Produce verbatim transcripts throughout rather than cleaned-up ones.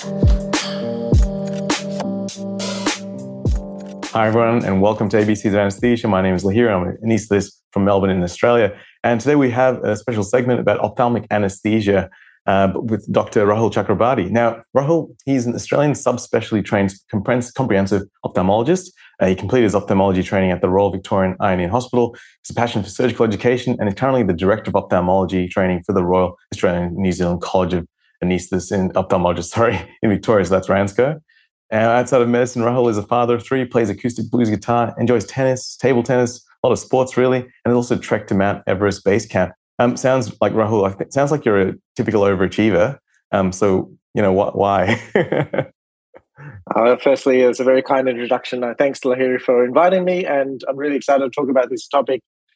Hi, everyone, and welcome to A B Cs of Anesthesia. My name is Lahir. I'm an anaesthetist from Melbourne in Australia. And today we have a special segment about ophthalmic anesthesia uh, with Doctor Rahul Chakrabarti. Now, Rahul, he's an Australian subspecialty trained comprehensive ophthalmologist. Uh, he completed his ophthalmology training at the Royal Victorian Eye and Ear Hospital. He's a passion for surgical education and is currently the Director of Ophthalmology Training for the Royal Australian New Zealand College of Anaesthetists and Ophthalmologists, sorry, in Victoria, so that's RANZCO. Uh, outside of medicine, Rahul is a father of three, plays acoustic blues guitar, enjoys tennis, table tennis, a lot of sports really, and has also trekked to Mount Everest Base Camp. Um, sounds like, Rahul, I think, sounds like you're a typical overachiever. Um, so, you know, wh- why? uh, firstly, it's a very kind introduction. Uh, thanks, Lahiri, for inviting me, and I'm really excited to talk about this topic.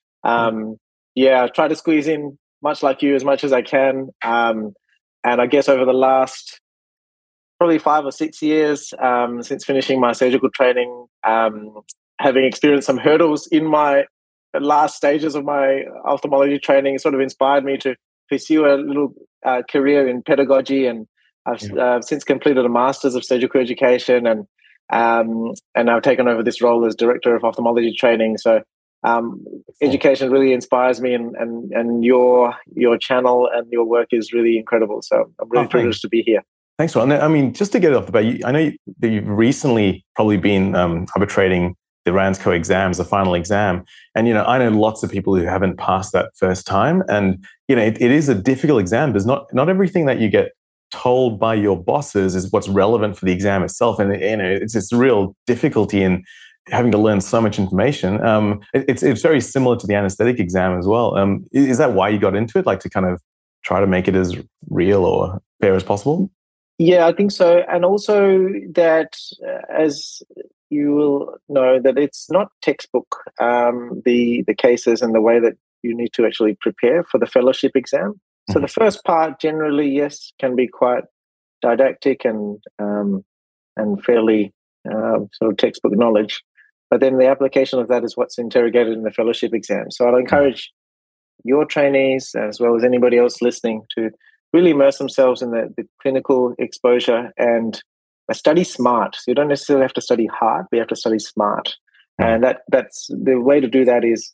Um, yeah, I try to squeeze in, much like you, as much as I can. Um, and I guess over the last probably five or six years um, since finishing my surgical training, um, having experienced some hurdles in my last stages of my ophthalmology training, sort of inspired me to pursue a little uh, career in pedagogy. And I've yeah. uh, since completed a master's of surgical education, and um, and I've taken over this role as director of ophthalmology training. So um, education really inspires me, and, and and your your channel and your work is really incredible. So I'm really oh, privileged to be here. Thanks, Ron. I mean, just to get it off the bat, you, I know you, that you've recently probably been um, arbitrating the RANZCO exams, the final exam. And, you know, I know lots of people who haven't passed that first time. And, you know, it, it is a difficult exam. There's not, not everything that you get told by your bosses is what's relevant for the exam itself. And, you know, it's this real difficulty in having to learn so much information. Um, it, it's, it's very similar to the anesthetic exam as well. Um, is that why you got into it? Like to kind of try to make it as real or fair as possible? Yeah, I think so. And also that, uh, as you will know, that it's not textbook, um, the, the cases and the way that you need to actually prepare for the fellowship exam. Mm-hmm. So the first part generally, yes, can be quite didactic and um, and fairly uh, sort of textbook knowledge. But then the application of that is what's interrogated in the fellowship exam. So I'd encourage mm-hmm. your trainees, as well as anybody else listening, to really immerse themselves in the, the clinical exposure and study smart. So you don't necessarily have to study hard, but you have to study smart. Mm-hmm. And that that's the way to do that is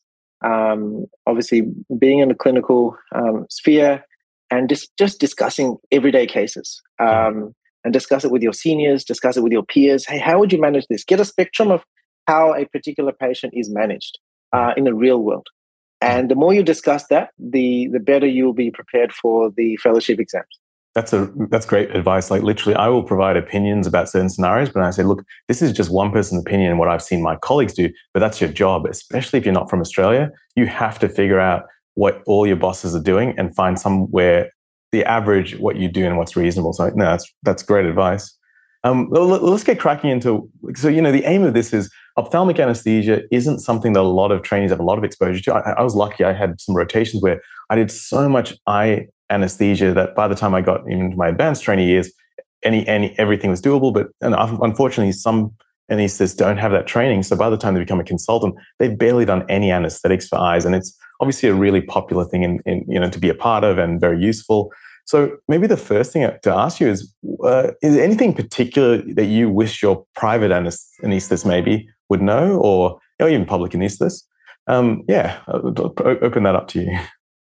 um, obviously being in the clinical um, sphere and just, just discussing everyday cases um, mm-hmm. and discuss it with your seniors, discuss it with your peers. Hey, how would you manage this? Get a spectrum of how a particular patient is managed uh, in the real world. And the more you discuss that, the the better you'll be prepared for the fellowship exams. That's a that's great advice. Like literally, I will provide opinions about certain scenarios, but I say, look, this is just one person's opinion and what I've seen my colleagues do, but that's your job, especially if you're not from Australia. You have to figure out what all your bosses are doing and find somewhere the average, what you do and what's reasonable. So no, that's that's great advice. Um, let's get cracking into, so, you know, the aim of this is ophthalmic anesthesia isn't something that a lot of trainees have a lot of exposure to. I, I was lucky. I had some rotations where I did so much eye anesthesia that by the time I got into my advanced trainee years, any, any, everything was doable. But and unfortunately, some anesthetists don't have that training. So by the time they become a consultant, they've barely done any anesthetics for eyes. And it's obviously a really popular thing in, in you know, to be a part of and very useful. So maybe the first thing to ask you is, uh, is there anything particular that you wish your private anaesthetist maybe would know, or, or even public anaesthetists? Um, yeah, I'll open that up to you.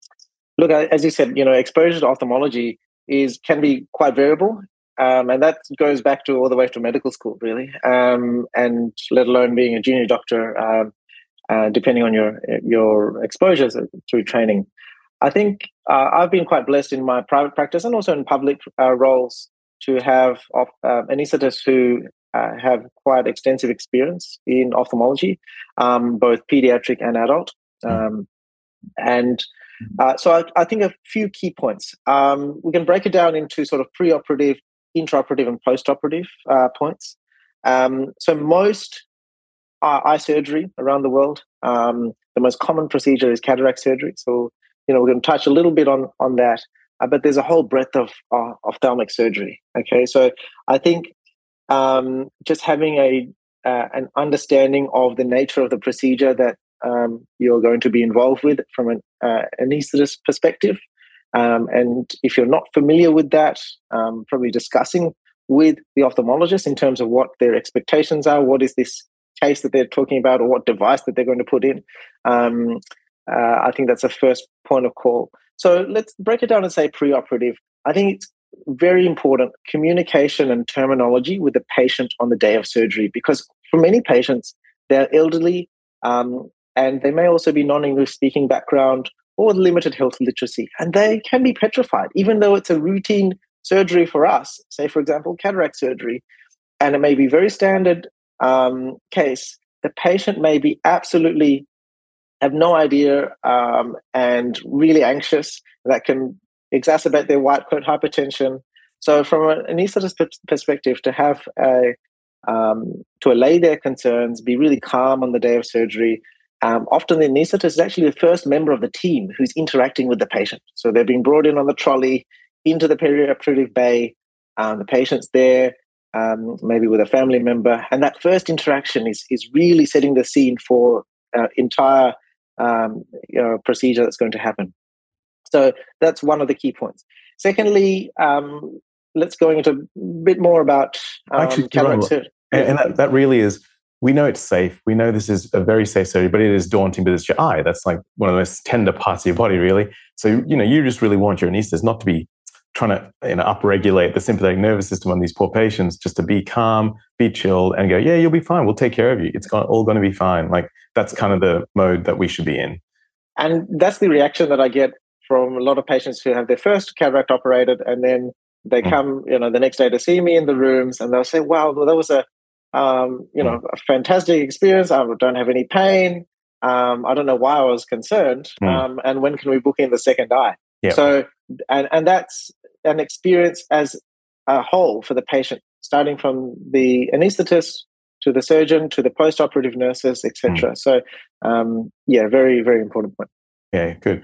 Look, as you said, you know, exposure to ophthalmology is can be quite variable, um, and that goes back to all the way to medical school, really, um, and let alone being a junior doctor, um, uh, depending on your your exposures through training. I think uh, I've been quite blessed in my private practice and also in public uh, roles to have uh, anaesthetists who uh, have quite extensive experience in ophthalmology, um, both pediatric and adult. Um, and uh, so I, I think a few key points. Um, we can break it down into sort of preoperative, intraoperative, and postoperative uh, points. Um, so most uh, eye surgery around the world, um, the most common procedure is cataract surgery. So you know, we're going to touch a little bit on, on that, uh, but there's a whole breadth of uh, ophthalmic surgery. Okay, so I think um, just having a uh, an understanding of the nature of the procedure that um, you're going to be involved with from an uh, anaesthetist perspective, um, and if you're not familiar with that, um, probably discussing with the ophthalmologist in terms of what their expectations are, what is this case that they're talking about, or what device that they're going to put in. Um, uh, I think that's a first point of call. So let's break it down and say preoperative. I think it's very important communication and terminology with the patient on the day of surgery, because for many patients, they're elderly um, and they may also be non-English speaking background or limited health literacy, and they can be petrified, even though it's a routine surgery for us, say, for example, cataract surgery, and it may be very standard um, case. The patient may be absolutely have no idea um, and really anxious. That can exacerbate their white coat hypertension. So from an anaesthetist perspective, to have a, um, to allay their concerns, be really calm on the day of surgery. Um, often the anaesthetist is actually the first member of the team who's interacting with the patient. So they're being brought in on the trolley into the perioperative bay. Um, the patient's there, um, maybe with a family member. And that first interaction is, is really setting the scene for uh, entire um, you know, procedure that's going to happen. So that's one of the key points. Secondly, um, let's go into a bit more about um, Actually, cataract surgery. And, and that, that really is, we know it's safe. We know this is a very safe surgery, but it is daunting because it's your eye. That's like one of the most tender parts of your body, really. So, you know, you just really want your anaesthetist not to be trying to, you know, upregulate the sympathetic nervous system on these poor patients, just to be calm, be chilled, and go, yeah, you'll be fine. We'll take care of you. It's all going to be fine. Like, that's kind of the mode that we should be in. And that's the reaction that I get from a lot of patients who have their first cataract operated, and then they mm. come, you know, the next day to see me in the rooms, and they'll say, wow, well, that was a, um, you know, mm. a fantastic experience. I don't have any pain. Um, I don't know why I was concerned. Mm. Um, and when can we book in the second eye? Yep. So, and, and that's an experience as a whole for the patient, starting from the anaesthetist to the surgeon to the post-operative nurses, et cetera. Mm. So, um, yeah, very, very important point. Yeah, good.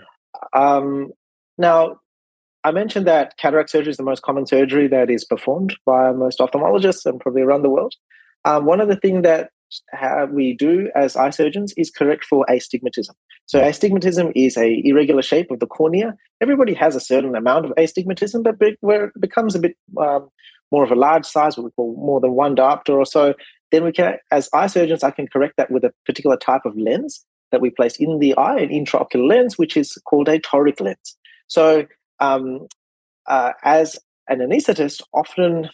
Um, now, I mentioned that cataract surgery is the most common surgery that is performed by most ophthalmologists and probably around the world. Um, one of the things that uh, we do as eye surgeons is correct for astigmatism. So astigmatism is a irregular shape of the cornea. Everybody has a certain amount of astigmatism, but where it becomes a bit um, more of a large size, what we call more than one diopter or so, then we can, as eye surgeons, I can correct that with a particular type of lens that we place in the eye, an intraocular lens, which is called a toric lens. So um, uh, as an anesthetist, often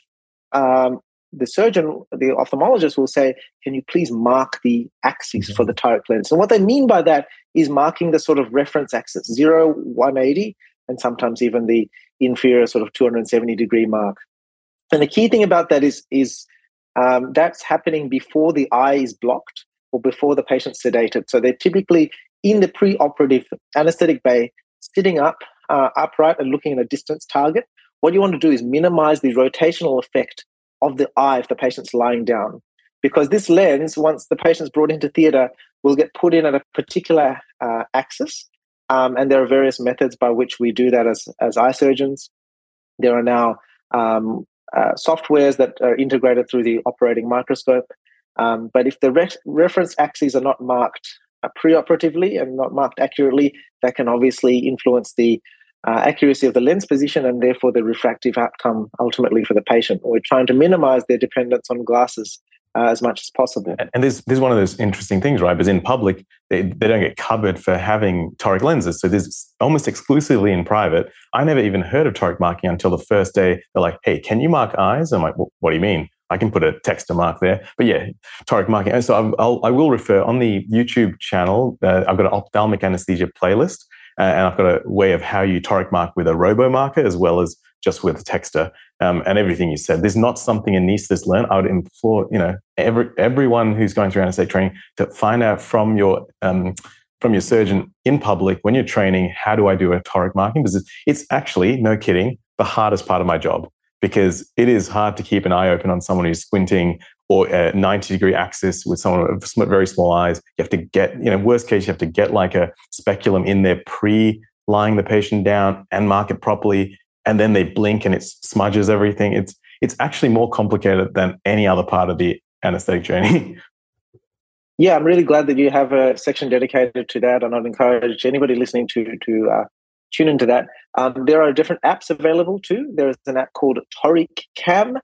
um, the surgeon, the ophthalmologist will say, can you please mark the axis mm-hmm. for the toric lens? And what they mean by that is marking the sort of reference axis, zero, one eighty, and sometimes even the inferior sort of two hundred seventy degree mark. And the key thing about that is, is um, that's happening before the eye is blocked or before the patient's sedated. So they're typically in the preoperative anesthetic bay, sitting up, uh, upright and looking at a distance target. What you want to do is minimize the rotational effect of the eye if the patient's lying down. Because this lens, once the patient's brought into theatre, will get put in at a particular uh, axis. Um, and there are various methods by which we do that as, as eye surgeons. There are now um, uh, softwares that are integrated through the operating microscope. Um, but if the re- reference axes are not marked uh, preoperatively and not marked accurately, that can obviously influence the uh, accuracy of the lens position and therefore the refractive outcome ultimately for the patient. We're trying to minimize their dependence on glasses uh, as much as possible. And this, this is one of those interesting things, right? Because in public, they, they don't get covered for having toric lenses. So there's almost exclusively in private. I never even heard of toric marking until the first day. They're like, hey, can you mark eyes? I'm like, well, what do you mean? I can put a text mark there. But yeah, toric marking. And so I'll, I'll, I will refer on the YouTube channel. Uh, I've got an ophthalmic anesthesia playlist, uh, and I've got a way of how you toric mark with a robo marker as well as just with a texter. Um, and everything you said, there's not something anaesthetists learn. I would implore, you know, every everyone who's going through anesthetic training to find out from your um, from your surgeon in public when you're training, how do I do a toric marking? Because it's actually, no kidding, the hardest part of my job. Because it is hard to keep an eye open on someone who's squinting or a ninety degree axis with someone with very small eyes. You have to get, you know, worst case, you have to get like a speculum in there pre-lying the patient down and mark it properly. And then they blink and it smudges everything. It's it's actually more complicated than any other part of the anesthetic journey. Yeah, I'm really glad that you have a section dedicated to that. And I'd encourage anybody listening to to uh, tune into that. Um, there are different apps available too. There is an app called Toric Cam,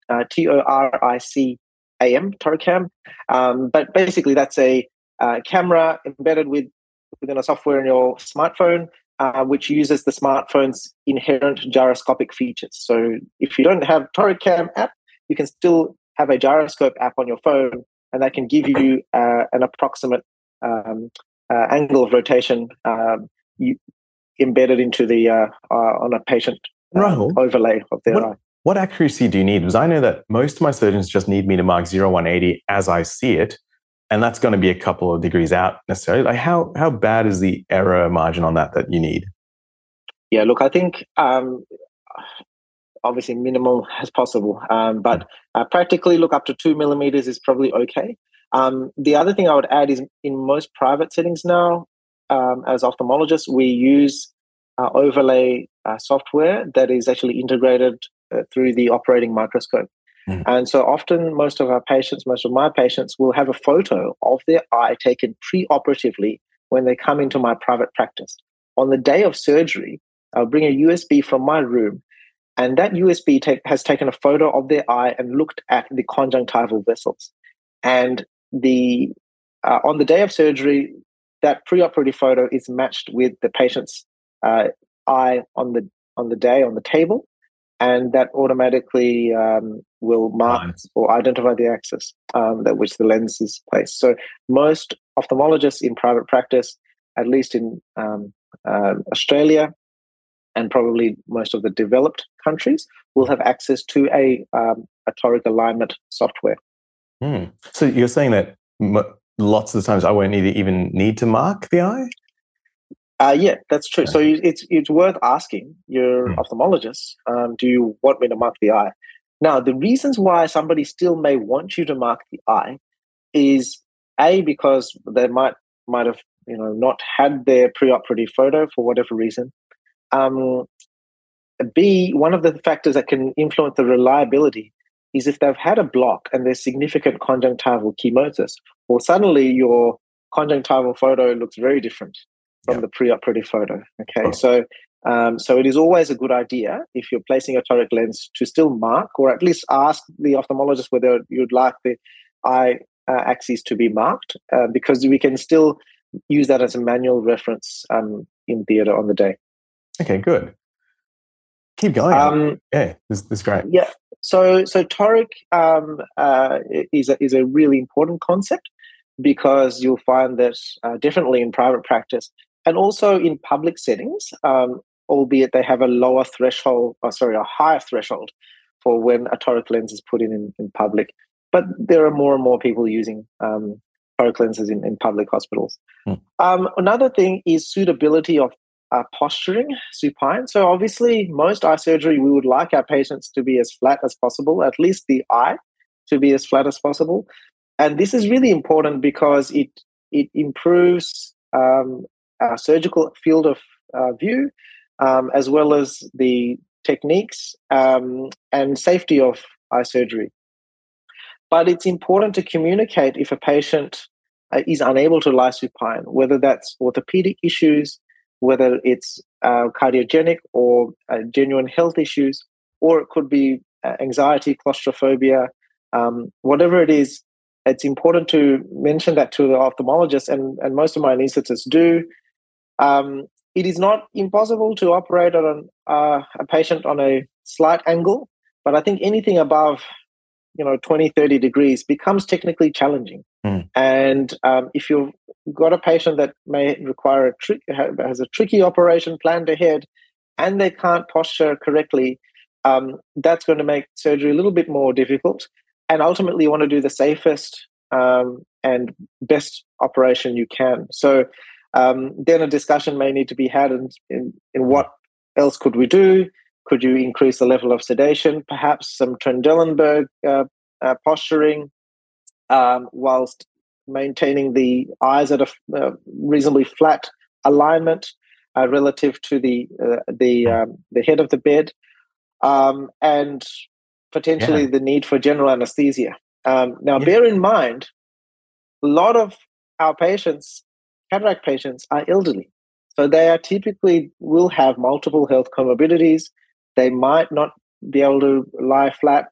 uh, T O R I C A M, ToricCam. Um, but basically, that's a uh, camera embedded with within a software in your smartphone, uh, which uses the smartphone's inherent gyroscopic features. So if you don't have ToricCam app, you can still have a gyroscope app on your phone, and that can give you uh, an approximate um, uh, angle of rotation um, you, embedded into the uh, uh, on a patient um, overlay of their what, eye. What accuracy do you need? Because I know that most of my surgeons just need me to mark zero one eighty as I see it, and that's going to be a couple of degrees out necessarily. Like how how bad is the error margin on that that you need? Yeah, look, I think um, obviously minimal as possible, um, but uh, practically, look, up to two millimeters is probably okay. Um, the other thing I would add is in most private settings now, um, as ophthalmologists, we use uh, overlay uh, software that is actually integrated uh, through the operating microscope. Mm. And so often most of our patients, most of my patients will have a photo of their eye taken pre-operatively when they come into my private practice. On the day of surgery, I'll bring a U S B from my room, and that U S B take, has taken a photo of their eye and looked at the conjunctival vessels. And the uh, on the day of surgery, that preoperative photo is matched with the patient's uh, eye on the on the day on the table, and that automatically um, will mark nice. or identify the axis um, that which the lens is placed. So most ophthalmologists in private practice, at least in um, uh, Australia, and probably most of the developed countries, will have access to a, um, a toric alignment software. Mm. So you're saying that m- lots of the times I won't need, even need to mark the eye? Uh, yeah, that's true. So it's it's worth asking your mm. ophthalmologist, um, do you want me to mark the eye? Now, the reasons why somebody still may want you to mark the eye is A, because they might might have you know not had their preoperative photo for whatever reason. Um, B, one of the factors that can influence the reliability is if they've had a block and there's significant conjunctival chemosis, or suddenly your conjunctival photo looks very different from yep. the preoperative photo. Okay, oh. so um, so it is always a good idea if you're placing a toric lens to still mark, or at least ask the ophthalmologist whether you'd like the eye uh, axis to be marked, uh, because we can still use that as a manual reference um, in theatre on the day. Okay, good. Keep going. Um, yeah, this, this is great. Yeah. So, so toric um, uh, is a, is a really important concept, because you'll find that uh, definitely in private practice and also in public settings, um, albeit they have a lower threshold, or sorry, a higher threshold for when a toric lens is put in in, in public. But there are more and more people using um, toric lenses in, in public hospitals. Hmm. Um, another thing is suitability of Uh, posturing, supine. So obviously, most eye surgery, we would like our patients to be as flat as possible, at least the eye to be as flat as possible. And this is really important because it it improves um, our surgical field of uh, view, um, as well as the techniques um, and safety of eye surgery. But it's important to communicate if a patient uh, is unable to lie supine, whether that's orthopedic issues, whether it's uh, cardiogenic or uh, genuine health issues, or it could be uh, anxiety, claustrophobia, um, whatever it is. It's important to mention that to the ophthalmologist, and, and most of my anesthetists do. Um, it is not impossible to operate on an, uh, a patient on a slight angle, but I think anything above you know, twenty, thirty degrees becomes technically challenging. Mm. And um, if you've got a patient that may require a trick, has a tricky operation planned ahead, and they can't posture correctly, um, that's going to make surgery a little bit more difficult. And ultimately, you want to do the safest um, and best operation you can. So um, then a discussion may need to be had in, in, in what else could we do? Could you increase the level of sedation? Perhaps some Trendelenburg uh, uh, posturing, um, whilst maintaining the eyes at a uh, reasonably flat alignment uh, relative to the uh, the um, the head of the bed, um, and potentially yeah. the need for general anesthesia. Um, now, yeah. bear in mind, a lot of our patients, cataract patients, are elderly, so they are typically will have multiple health comorbidities. They might not be able to lie flat.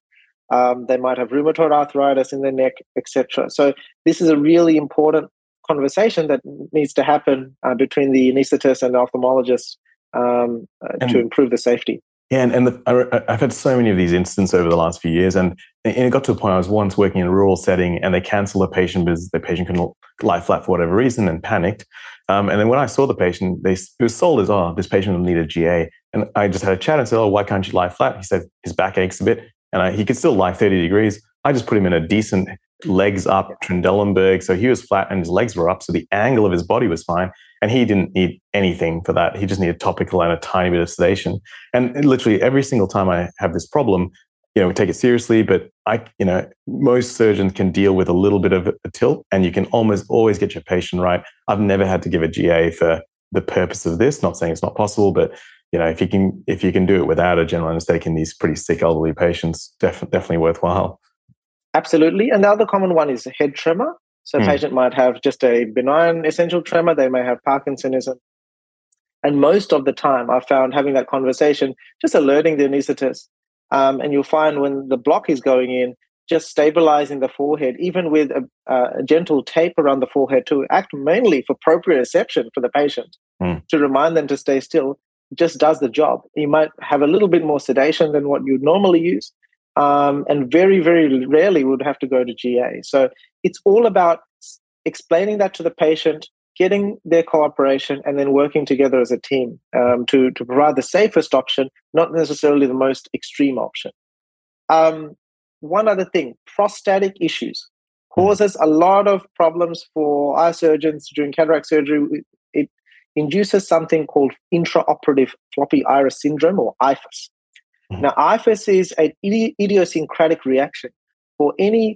Um, they might have rheumatoid arthritis in their neck, et cetera. So this is a really important conversation that needs to happen uh, between the anaesthetist and the ophthalmologist um, uh, And to improve the safety. Yeah, and, and the, I, I've had so many of these instances over the last few years, and, and it got to a point I was once working in a rural setting, and they cancelled a patient because the patient couldn't lie flat for whatever reason and panicked. Um, and then when I saw the patient, they, it was sold as, oh, this patient will need a G A. And I just had a chat and said, oh, why can't you lie flat? He said his back aches a bit, and I, he could still lie thirty degrees. I just put him in a decent legs up Trendelenburg, so he was flat and his legs were up, so the angle of his body was fine. And he didn't need anything for that. He just needed topical and a tiny bit of sedation. And literally every single time I have this problem, you know, we take it seriously, but I, you know, most surgeons can deal with a little bit of a tilt, and you can almost always get your patient right. I've never had to give a G A for the purpose of this, not saying it's not possible, but you know, if you can, if you can do it without a general anesthetic in these pretty sick elderly patients, def- definitely worthwhile. Absolutely. And the other common one is head tremor. So a Hmm. patient might have just a benign essential tremor. They may have Parkinsonism. And most of the time, I've found having that conversation, just alerting the anaesthetist. Um, and you'll find when the block is going in, just stabilizing the forehead, even with a, a gentle tape around the forehead to act mainly for proprioception for the patient, Hmm. to remind them to stay still, just does the job. You might have a little bit more sedation than what you'd normally use. Um, and very, very rarely would have to go to G A. So it's all about explaining that to the patient, getting their cooperation, and then working together as a team um, to, to provide the safest option, not necessarily the most extreme option. Um, one other thing, prostatic issues causes a lot of problems for eye surgeons during cataract surgery. It induces something called intraoperative floppy iris syndrome, or I F I S. Now, I F I S is an idi- idiosyncratic reaction for any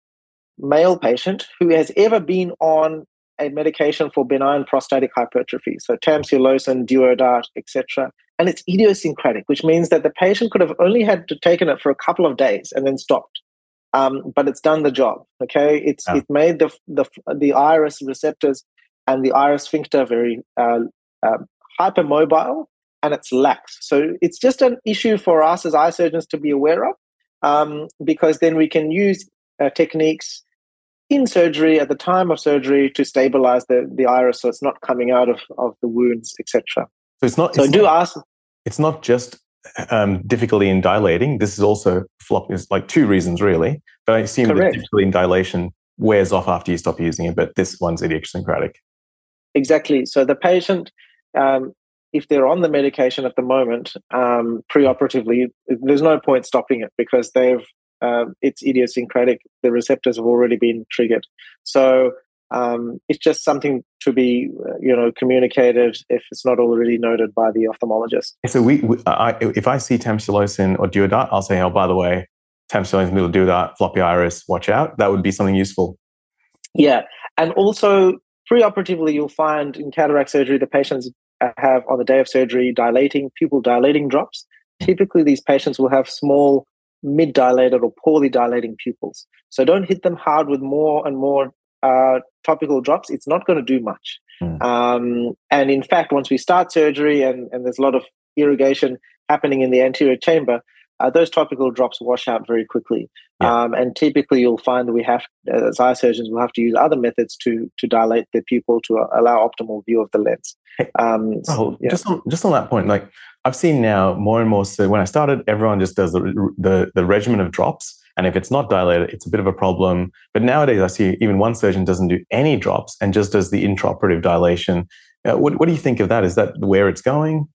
male patient who has ever been on a medication for benign prostatic hypertrophy, so tamsulosin, Duodart, et cetera. And it's idiosyncratic, which means that the patient could have only had to taken it for a couple of days and then stopped. Um, but it's done the job. Okay, it's Yeah. it made the the the iris receptors and the iris sphincter very uh, uh, hypermobile, and it's lax. So it's just an issue for us as eye surgeons to be aware of, um, because then we can use uh, techniques in surgery at the time of surgery to stabilize the, the iris so it's not coming out of, of the wounds, et cetera. So it's not. So It's do not, ask. It's not just um, difficulty in dilating. This is also flop. Is like two reasons really. But I assume the Correct. difficulty in dilation wears off after you stop using it. But this one's idiosyncratic. Exactly. So the patient, um, if they're on the medication at the moment, um, preoperatively, there's no point stopping it because they've uh, it's idiosyncratic. The receptors have already been triggered. So um, it's just something to be, uh, you know, communicated if it's not already noted by the ophthalmologist. So we, we I, if I see tamsulosin or Duodart, I'll say, oh, by the way, tamsulosin, little Duodart, floppy iris, watch out. That would be something useful. Yeah, and also preoperatively, you'll find in cataract surgery the patients have on the day of surgery dilating pupil dilating drops. Typically, these patients will have small, mid-dilated or poorly dilating pupils. So don't hit them hard with more and more uh, topical drops. It's not going to do much. Mm. Um, and in fact, once we start surgery and, and there's a lot of irrigation happening in the anterior chamber, uh, those topical drops wash out very quickly. Yeah. Um, and typically you'll find that we have, as eye surgeons, we'll have to use other methods to to dilate the pupil to allow optimal view of the lens. Um, Oh, yeah. just on, just on that point, like I've seen now more and more. So when I started, everyone just does the, the the regimen of drops, and if it's not dilated, it's a bit of a problem. But nowadays, I see even one surgeon doesn't do any drops and just does the intraoperative dilation. Uh, what what do you think of that? Is that where it's going?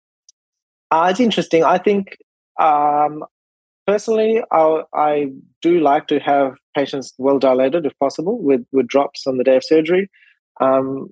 Uh, it's interesting. I think um, personally, I, I do like to have patients well dilated if possible with with drops on the day of surgery. Um,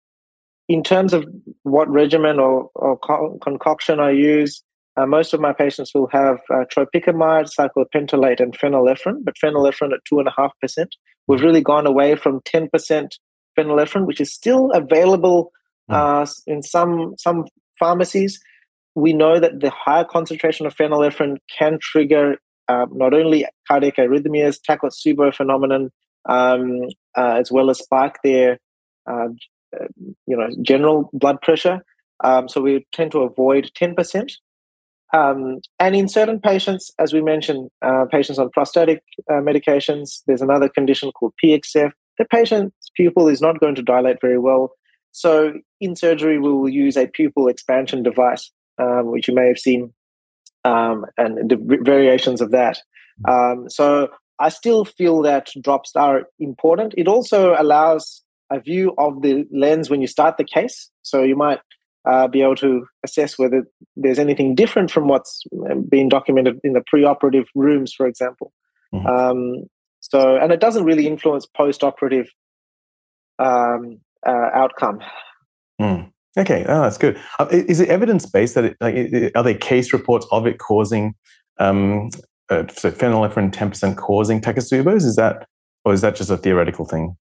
in terms of what regimen or, or co- concoction I use, uh, most of my patients will have uh, tropicamide, cyclopentolate, and phenylephrine, but phenylephrine at two point five percent. We've really gone away from ten percent phenylephrine, which is still available uh, in some, some pharmacies. We know that the higher concentration of phenylephrine can trigger uh, not only cardiac arrhythmias, Takotsubo phenomenon, um, uh, as well as spike their uh, uh, you know, general blood pressure. Um, so we tend to avoid ten percent. Um, and in certain patients, as we mentioned, uh, patients on prostatic uh, medications, there's another condition called P X F. The patient's pupil is not going to dilate very well. So in surgery, we will use a pupil expansion device, um, which you may have seen, um, and the variations of that. Um, so I still feel that drops are important. It also allows a view of the lens when you start the case. So you might uh, be able to assess whether there's anything different from what's being documented in the preoperative rooms, for example. Mm-hmm. Um, so, and it doesn't really influence post-operative um, uh, outcome. Mm. Okay, oh, that's good. Uh, is it evidence-based that it, like, are there case reports of it causing, um, uh, so phenylephrine ten percent causing Takotsubo's? Is that, or is that just a theoretical thing?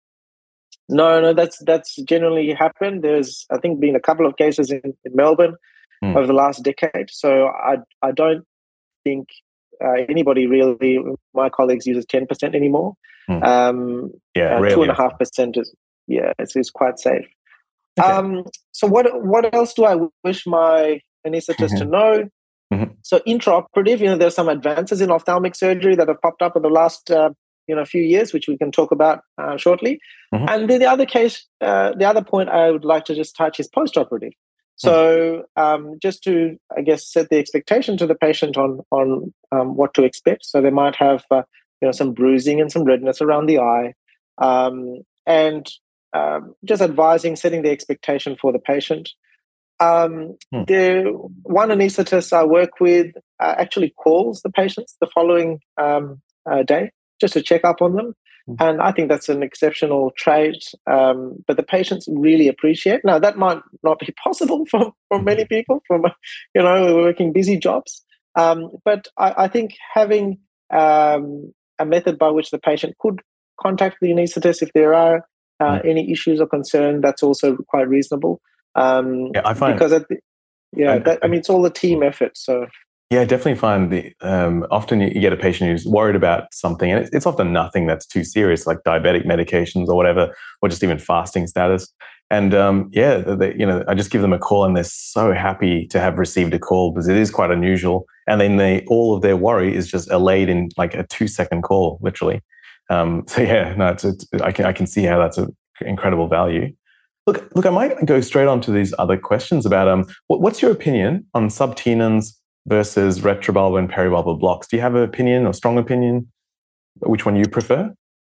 No, no, that's that's generally happened. There's, I think, been a couple of cases in, in Melbourne mm. over the last decade. So I I don't think uh, anybody really, my colleagues, uses ten percent anymore. Mm. Um, yeah, uh, two and a half percent is yeah, it's, it's quite safe. Okay. Um, so what what else do I wish my anaesthetist to know? Mm-hmm. So intraoperative, you know, there's some advances in ophthalmic surgery that have popped up in the last uh, you know few years, which we can talk about uh, shortly. Mm-hmm. And then the other case, uh, the other point I would like to just touch is postoperative. So um, just to, I guess, set the expectation to the patient on on um, what to expect. So they might have uh, you know some bruising and some redness around the eye, um, and um, just advising, setting the expectation for the patient. Um, hmm. The one anaesthetist I work with uh, actually calls the patients the following um, uh, day just to check up on them. And I think that's an exceptional trait, um, but the patients really appreciate. Now, that might not be possible for, for many people from, you know, working busy jobs. Um, but I, I think having um, a method by which the patient could contact the anaesthetist if there are uh, any issues or concern, that's also quite reasonable. Um, yeah, I find because at the, yeah, I, that, I mean, it's all a team effort. So. Yeah, I definitely find the um, often you get a patient who's worried about something, and it's, it's often nothing that's too serious, like diabetic medications or whatever, or just even fasting status. And um, yeah, they, you know, I just give them a call, and they're so happy to have received a call because it is quite unusual. And then they all of their worry is just allayed in like a two-second call, literally. Um, so yeah, no, it's, it's, I can I can see how that's an incredible value. Look, look, I might go straight on to these other questions about um, what, what's your opinion on subtenons versus retrobulbar and peribulbar blocks? Do you have an opinion or strong opinion? Which one you prefer?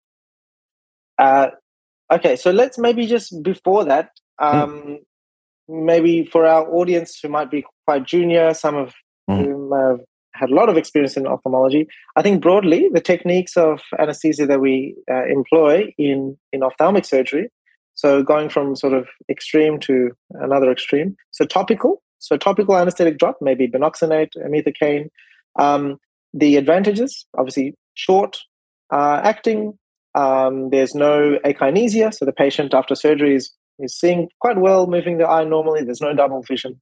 Uh, okay, so let's maybe just before that, um, mm. maybe for our audience who might be quite junior, some of mm. whom have had a lot of experience in ophthalmology, I think broadly the techniques of anesthesia that we uh, employ in, in ophthalmic surgery, so going from sort of extreme to another extreme, so topical, So topical anesthetic drop, maybe binoxonate, methocaine. Um, the advantages, obviously short uh, acting. Um, there's no akinesia, so the patient after surgery is, is seeing quite well, moving the eye normally. There's no double vision.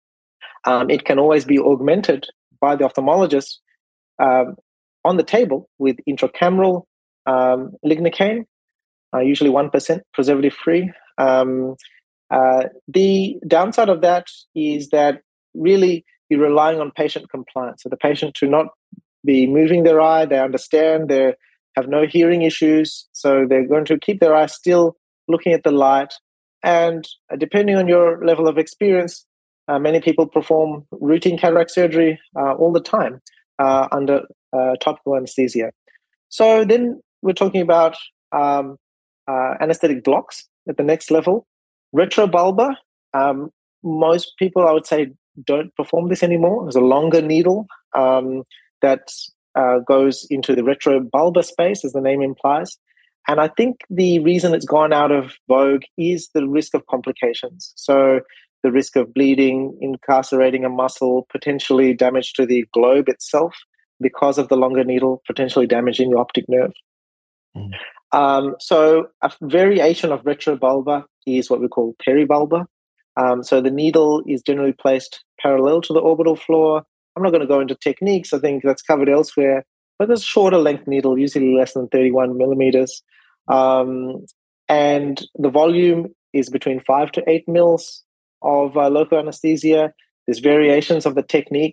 Um, it can always be augmented by the ophthalmologist um, on the table with intracameral um, lignocaine, uh, usually one percent preservative-free. Um, Uh, the downside of that is that really you're relying on patient compliance. So the patient to not be moving their eye, they understand, they have no hearing issues, so they're going to keep their eye still looking at the light. And uh, depending on your level of experience, uh, many people perform routine cataract surgery uh, all the time uh, under uh, topical anesthesia. So then we're talking about um, uh, anesthetic blocks at the next level. Retrobulbar, um, most people, I would say, don't perform this anymore. There's a longer needle um, that uh, goes into the retrobulbar space, as the name implies. And I think the reason it's gone out of vogue is the risk of complications. So the risk of bleeding, incarcerating a muscle, potentially damage to the globe itself because of the longer needle, potentially damaging the optic nerve. Mm. Um, so a variation of retrobulbar is what we call peribulbar. Um, so the needle is generally placed parallel to the orbital floor. I'm not going to go into techniques. I think that's covered elsewhere. But there's a shorter length needle, usually less than thirty-one millimeters. Um, and the volume is between five to eight mils of uh, local anesthesia. There's variations of the technique.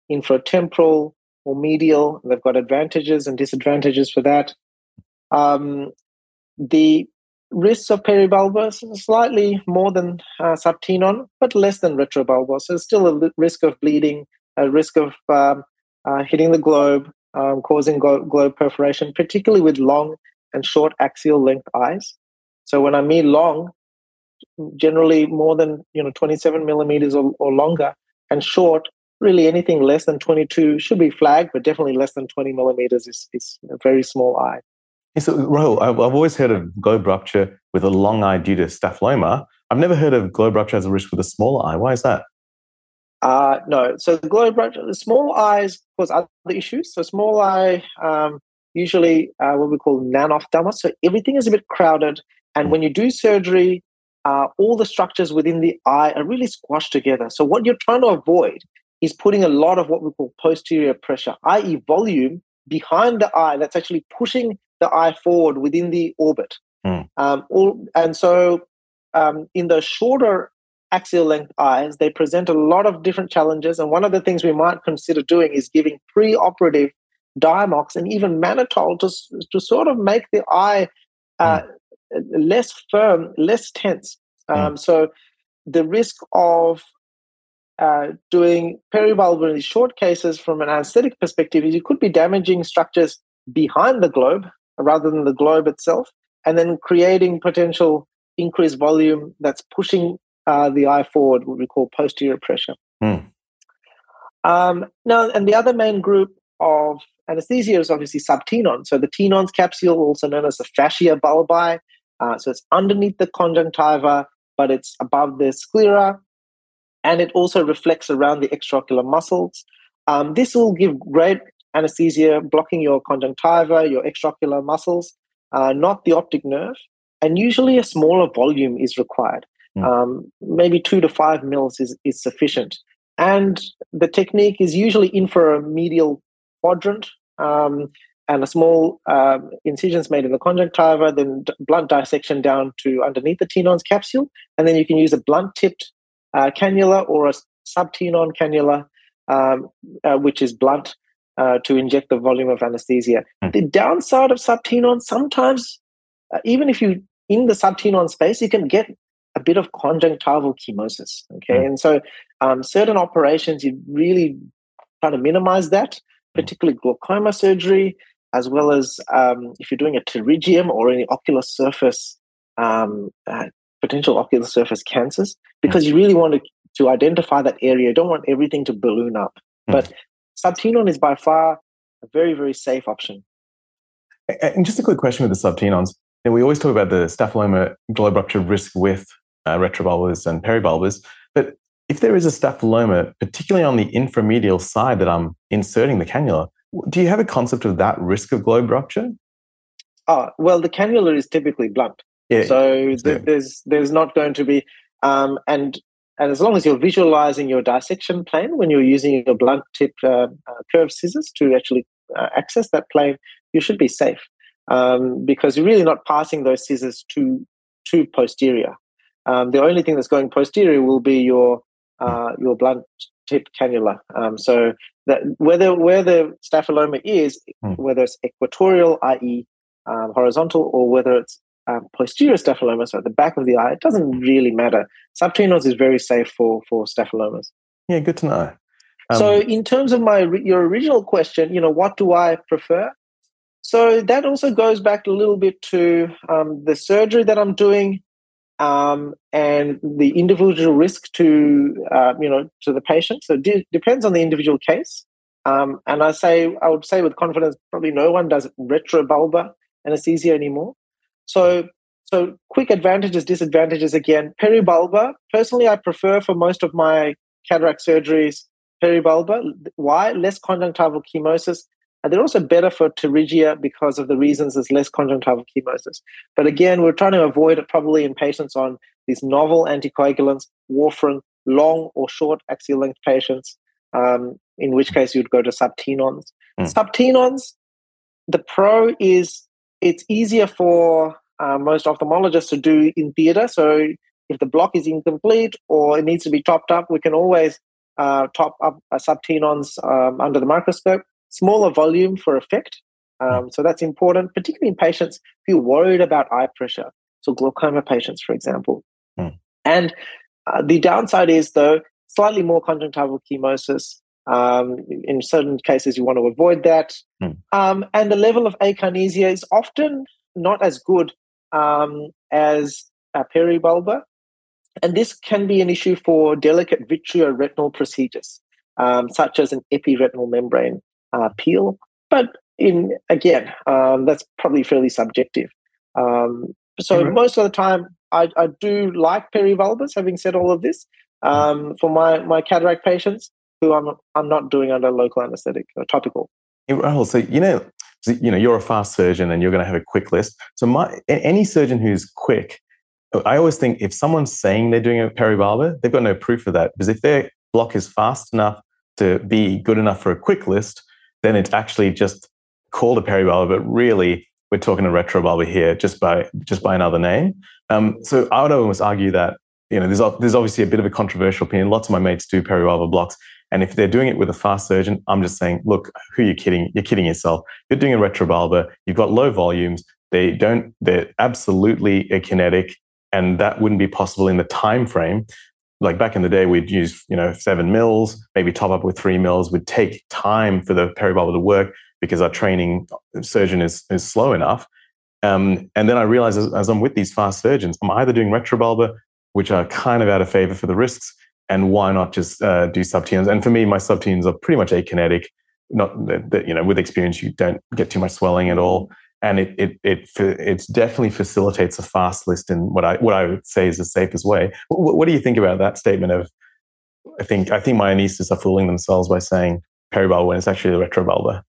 infratemporal or medial. They've got advantages and disadvantages for that. Um, the risks of peribulbous is slightly more than uh, subtenon, but less than retrobulbous. So there's still a risk of bleeding, a risk of um, uh, hitting the globe, um, causing glo- globe perforation, particularly with long and short axial length eyes. So when I mean long, generally more than you know twenty-seven millimeters or, or longer, and short, really anything less than twenty-two should be flagged, but definitely less than twenty millimeters is, is a very small eye. Yeah, so, Rahul, I've, I've always heard of globe rupture with a long eye due to staphyloma. I've never heard of globe rupture as a risk with a small eye. Why is that? Uh, no. So the globe rupture, the small eyes cause other issues. So small eye, um, usually uh, what we call nanophthalmos. So everything is a bit crowded. And when you do surgery, uh, all the structures within the eye are really squashed together. So what you're trying to avoid is putting a lot of what we call posterior pressure, that is volume behind the eye that's actually pushing the eye forward within the orbit. Mm. Um, all, and so um, in the shorter axial length eyes, they present a lot of different challenges. And one of the things we might consider doing is giving pre-operative Diamox and even mannitol to, to sort of make the eye uh, mm. less firm, less tense. Um, mm. So the risk of uh, doing peribulbar in these short cases from an anesthetic perspective is you could be damaging structures behind the globe rather than the globe itself, and then creating potential increased volume that's pushing uh, the eye forward, what we call posterior pressure. Mm. Um, now, and the other main group of anesthesia is obviously subtenon. So the Tenon's capsule, also known as the fascia bulbi. Uh, so it's underneath the conjunctiva, but it's above the sclera, and it also reflects around the extraocular muscles. Um, this will give great anesthesia, blocking your conjunctiva, your extraocular muscles, uh, not the optic nerve. And usually a smaller volume is required. Mm. Um, maybe two to five mils is, is sufficient. And the technique is usually inframedial quadrant, um, and a small um, incisions made in the conjunctiva, then d- blunt dissection down to underneath the Tenon's capsule. And then you can use a blunt-tipped uh, cannula or a subtenon cannula, um, uh, which is blunt, uh, to inject the volume of anesthesia. Mm. The downside of subtenon, sometimes, uh, even if you in the subtenon space, you can get a bit of conjunctival chemosis. Okay, mm. and so um, certain operations you really try to minimize that, particularly glaucoma surgery, as well as um, if you're doing a pterygium or any ocular surface, um, uh, potential ocular surface cancers, because you really want to, to identify that area. You don't want everything to balloon up. Mm. But subtenon is by far a very, very safe option. And just a quick question with the subtenons. You know, we always talk about the staphyloma globe rupture risk with uh, retrobulbars and peribulbars, but if there is a staphyloma, particularly on the inframedial side that I'm inserting the cannula, do you have a concept of that risk of globe rupture? Oh, well, the cannula is typically blunt. Yeah, so th- there's there's not going to be, um, and and as long as you're visualizing your dissection plane when you're using your blunt tip uh, uh, curved scissors to actually uh, access that plane, you should be safe, um, because you're really not passing those scissors to to posterior. Um, the only thing that's going posterior will be your uh, your blunt tip cannula. Um, so that whether where the staphyloma is, mm. whether it's equatorial, that is um, horizontal, or whether it's um, posterior staphyloma, so at the back of the eye, it doesn't really matter. Subtenos is very safe for for staphylomas. Yeah, good to know. Um, so in terms of my your original question, you know, what do I prefer? So that also goes back a little bit to um, the surgery that I'm doing. Um, and the individual risk to uh, you know to the patient. So it de- depends on the individual case. Um, and I say I would say with confidence, probably no one does retrobulbar anesthesia anymore. So so quick advantages, disadvantages again. Peribulbar, personally, I prefer for most of my cataract surgeries peribulbar. Why? Less conjunctival chemosis. And they're also better for pterygia because of the reasons there's less conjunctival chemosis. But again, we're trying to avoid it probably in patients on these novel anticoagulants, warfarin, long or short axial length patients, um, in which case you'd go to subtenons. Mm. Subtenons, the pro is it's easier for uh, most ophthalmologists to do in theatre. So if the block is incomplete or it needs to be topped up, we can always uh, top up uh, subtenons um, under the microscope, smaller volume for effect. Um, so that's important, particularly in patients who are worried about eye pressure. So glaucoma patients, for example. Mm. And uh, the downside is, though, slightly more conjunctival chemosis. Um, in certain cases, you want to avoid that. Mm. Um, and the level of akinesia is often not as good um, as uh, peribulbar. And this can be an issue for delicate vitreoretinal procedures, um, such as an epiretinal membrane uh, peel. But in again, um, that's probably fairly subjective. Um, so Right. most of the time, I, I do like perivulbars. Having said all of this, um, for my my cataract patients, who I'm I'm not doing under local anesthetic or topical. Rahul, so you know, so, you know, you're a fast surgeon and you're going to have a quick list. So my any surgeon who's quick, I always think if someone's saying they're doing a peribulbar, they've got no proof of that. Because if their block is fast enough to be good enough for a quick list, then it's actually just called a peribulbar, but really we're talking a retrobulbar here just by just by another name. Um, so I would almost argue that, you know, there's there's obviously a bit of a controversial opinion. Lots of my mates do peribulbar blocks, and if they're doing it with a fast surgeon, I'm just saying, look, who are you kidding? You're kidding yourself. You're doing a retrobulbar. You've got low volumes. They don't. They're absolutely akinetic, and that wouldn't be possible in the time frame. Like back in the day, we'd use, you know, seven mils, maybe top up with three mils. We'd take time for the peribulbar to work because our training surgeon is, is slow enough. Um, and then I realized as, as I'm with these fast surgeons, I'm either doing retrobulbar, which are kind of out of favor for the risks, and why not just uh, do subtenons? And for me, my subtenons are pretty much akinetic. Not that, that, you know, with experience, you don't get too much swelling at all. And it it it it definitely facilitates a fast list in what I what I would say is the safest way. What, what do you think about that statement of? I think I think my anesthetists are fooling themselves by saying peribulbar when it's actually the retrobulbar.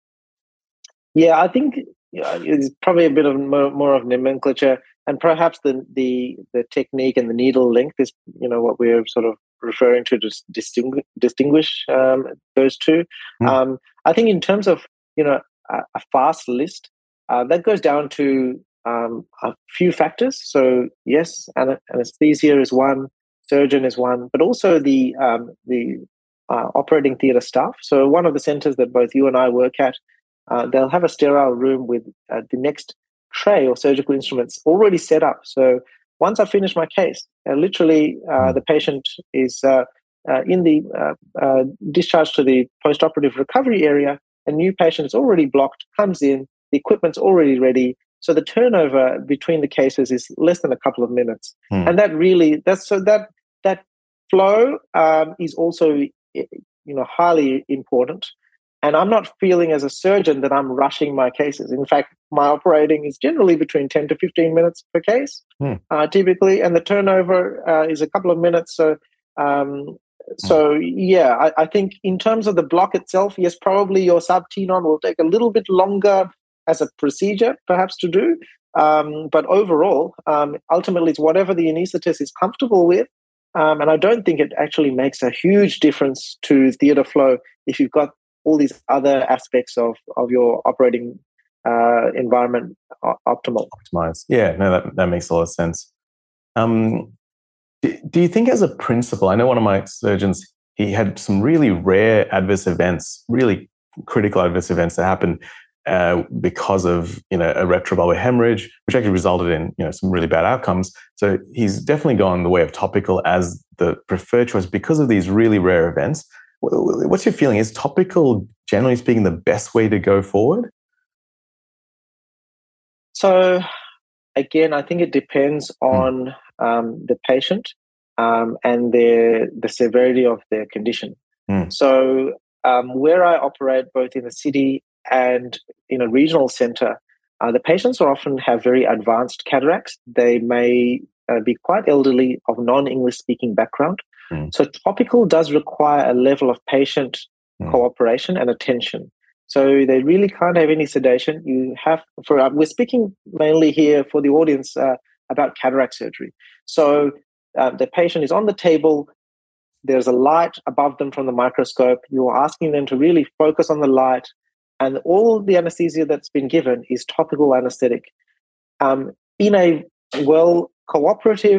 Yeah, I think you know, it's probably a bit of more, more of nomenclature, and perhaps the the the technique and the needle length is, you know, what we're sort of referring to to distinguish distinguish um, those two. Mm. Um, I think in terms of, you know, a, a fast list. Uh, that goes down to um, a few factors. So yes, anesthesia is one, surgeon is one, but also the um, the uh, operating theatre staff. So one of the centres that both you and I work at, uh, they'll have a sterile room with uh, the next tray or surgical instruments already set up. So once I finish my case, uh, literally uh, the patient is uh, uh, in the uh, uh, discharged to the post-operative recovery area. A new patient is already blocked, comes in. The equipment's already ready, so the turnover between the cases is less than a couple of minutes, hmm. and that really that's so that that flow um, is also, you know, highly important. And I'm not feeling as a surgeon that I'm rushing my cases. In fact, my operating is generally between ten to fifteen minutes per case, hmm. uh, typically, and the turnover uh, is a couple of minutes. So. Um, So, yeah, I, I think in terms of the block itself, yes, probably your subtenon will take a little bit longer as a procedure, perhaps, to do. Um, but overall, um, ultimately, it's whatever the anaesthetist is comfortable with. Um, and I don't think it actually makes a huge difference to theatre flow if you've got all these other aspects of, of your operating uh, environment optimal. Optimized. Yeah, no, that, that makes a lot of sense. Um, Do you think as a principle, I know one of my surgeons, he had some really rare adverse events, really critical adverse events that happened uh, because of, you know, a retrobulbar hemorrhage, which actually resulted in, you know, some really bad outcomes. So he's definitely gone the way of topical as the preferred choice because of these really rare events. What's your feeling? Is topical, generally speaking, the best way to go forward? So again, I think it depends on mm. um, the patient um, and their the severity of their condition. Mm. So um, where I operate, both in the city and in a regional centre, uh, the patients often have very advanced cataracts. They may uh, be quite elderly, of non-English speaking background. Mm. So topical does require a level of patient mm. cooperation and attention. So they really can't have any sedation. You have, for uh, we're speaking mainly here for the audience uh, about cataract surgery. So uh, the patient is on the table. There's a light above them from the microscope. You're asking them to really focus on the light, and all the anesthesia that's been given is topical anesthetic. Um, in a well cooperative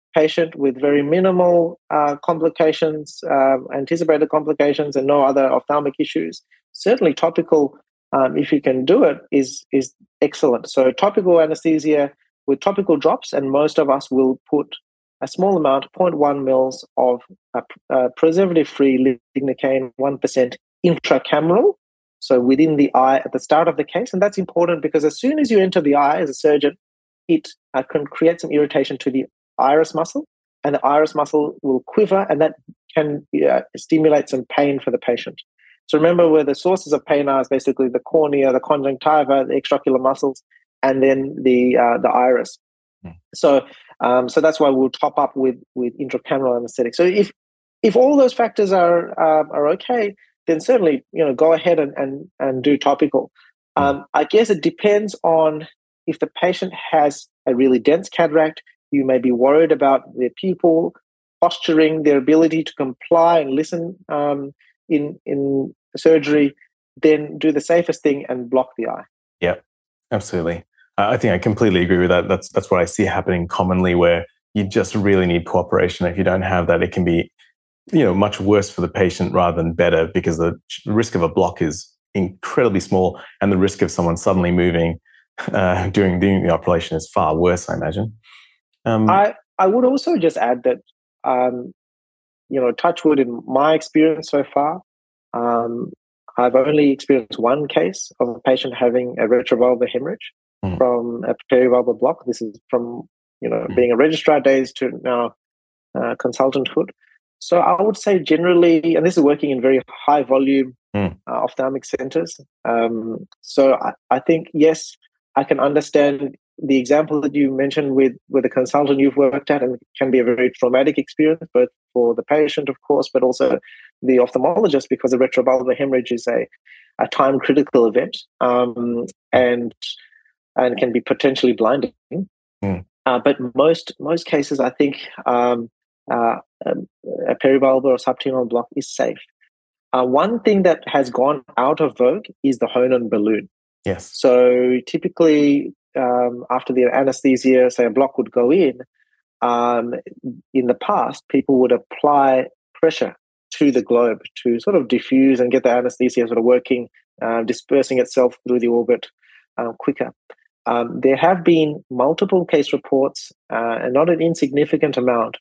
patient with very minimal uh, complications, um, anticipated complications, and no other ophthalmic issues, certainly topical, um, if you can do it, is is excellent. So topical anesthesia with topical drops, and most of us will put a small amount, zero point one mils of uh, uh, preservative-free lignocaine, one percent intracameral, so within the eye at the start of the case. And that's important because as soon as you enter the eye as a surgeon, it uh, can create some irritation to the iris muscle, and the iris muscle will quiver, and that can uh, stimulate some pain for the patient. So remember, where the sources of pain are is basically the cornea, the conjunctiva, the extraocular muscles, and then the uh, the iris. Mm. So um, so that's why we'll top up with with intracameral anesthetic. So if if all those factors are uh, are okay, then certainly, you know, go ahead and and, and do topical. Mm. Um, I guess it depends on if the patient has a really dense cataract. You may be worried about their pupil posturing, their ability to comply and listen um, in in surgery. Then do the safest thing and block the eye. Yeah, absolutely. I think I completely agree with that. That's that's what I see happening commonly, where you just really need cooperation. If you don't have that, it can be, you know, much worse for the patient rather than better, because the risk of a block is incredibly small, and the risk of someone suddenly moving uh, during, during the operation is far worse, I imagine. Um, I, I would also just add that, um, you know, touch wood, in my experience so far, um, I've only experienced one case of a patient having a retrovalvular hemorrhage mm. from a perivalvular block. This is from, you know, mm. being a registrar days to now uh, consultanthood. So I would say generally, and this is working in very high volume mm. uh, ophthalmic centers. Um, so I, I think, yes, I can understand the example that you mentioned with, with a consultant you've worked at, and it can be a very traumatic experience, both for the patient, of course, but also the ophthalmologist, because a retrovalvular hemorrhage is a, a time-critical event um, and and can be potentially blinding. Mm. Uh, but most most cases, I think, um, uh, a perivalvular or subtenon block is safe. Uh, one thing that has gone out of vogue is the Honan balloon. Yes. So typically, um, after the anesthesia, say a block would go in, um, in the past, people would apply pressure to the globe to sort of diffuse and get the anesthesia sort of working, uh, dispersing itself through the orbit uh, quicker. Um, there have been multiple case reports, uh, and not an insignificant amount,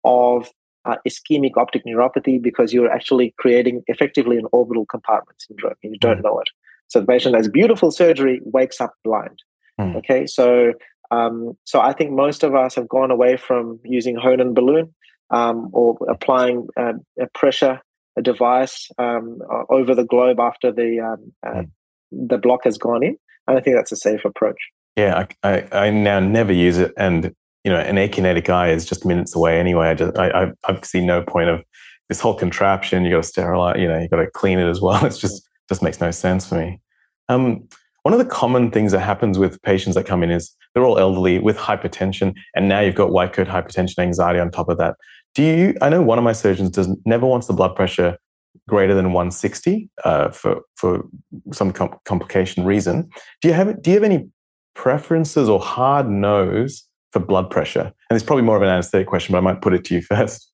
of uh, ischemic optic neuropathy, because you're actually creating effectively an orbital compartment syndrome and you don't mm. know it. So the patient has beautiful surgery, wakes up blind. Mm. Okay, so um, so I think most of us have gone away from using Honan balloon um, or applying uh, a pressure a device um, over the globe after the um, uh, mm. the block has gone in. And I think that's a safe approach. Yeah, I, I, I now never use it, and you know, an akinetic eye is just minutes away anyway. I just I I, I see no point of this whole contraption. You got to sterilize, you know, you got to clean it as well. It's just just makes no sense for me. Um, one of the common things that happens with patients that come in is they're all elderly with hypertension, and now you've got white coat hypertension, anxiety on top of that. Do you? I know one of my surgeons does never wants the blood pressure greater than one sixty uh, for for some com- complication reason. Do you have Do you have any preferences or hard no's for blood pressure? And it's probably more of an anesthetic question, but I might put it to you first.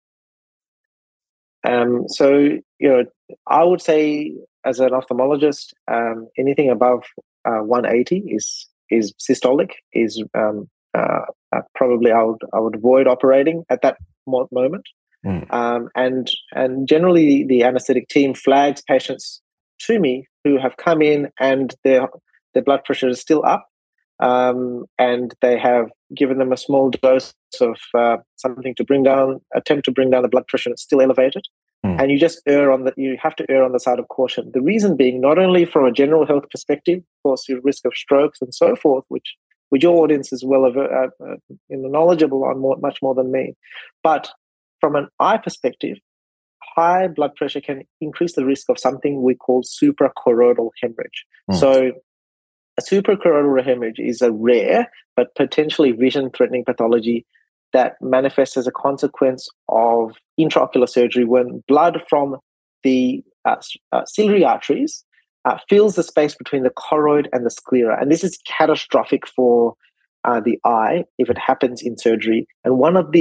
Um, so, you know, I would say as an ophthalmologist, um, anything above uh, one eighty is is systolic. Is um, uh, uh, probably I would I would avoid operating at that mo- moment. Mm. Um, and and generally, the anesthetic team flags patients to me who have come in and their their blood pressure is still up. Um, and they have given them a small dose of uh, something to bring down, attempt to bring down the blood pressure, and it's still elevated. Mm. And you just err on the, you have to err on the side of caution. The reason being, not only from a general health perspective, of course, your risk of strokes and so forth, which, which your audience is well uh, uh, knowledgeable on more, much more than me, but from an eye perspective, high blood pressure can increase the risk of something we call suprachoroidal hemorrhage. Mm. So a suprachoroidal hemorrhage is a rare but potentially vision-threatening pathology that manifests as a consequence of intraocular surgery when blood from the uh, uh, ciliary arteries uh, fills the space between the choroid and the sclera. And this is catastrophic for uh, the eye if it happens in surgery. And one of the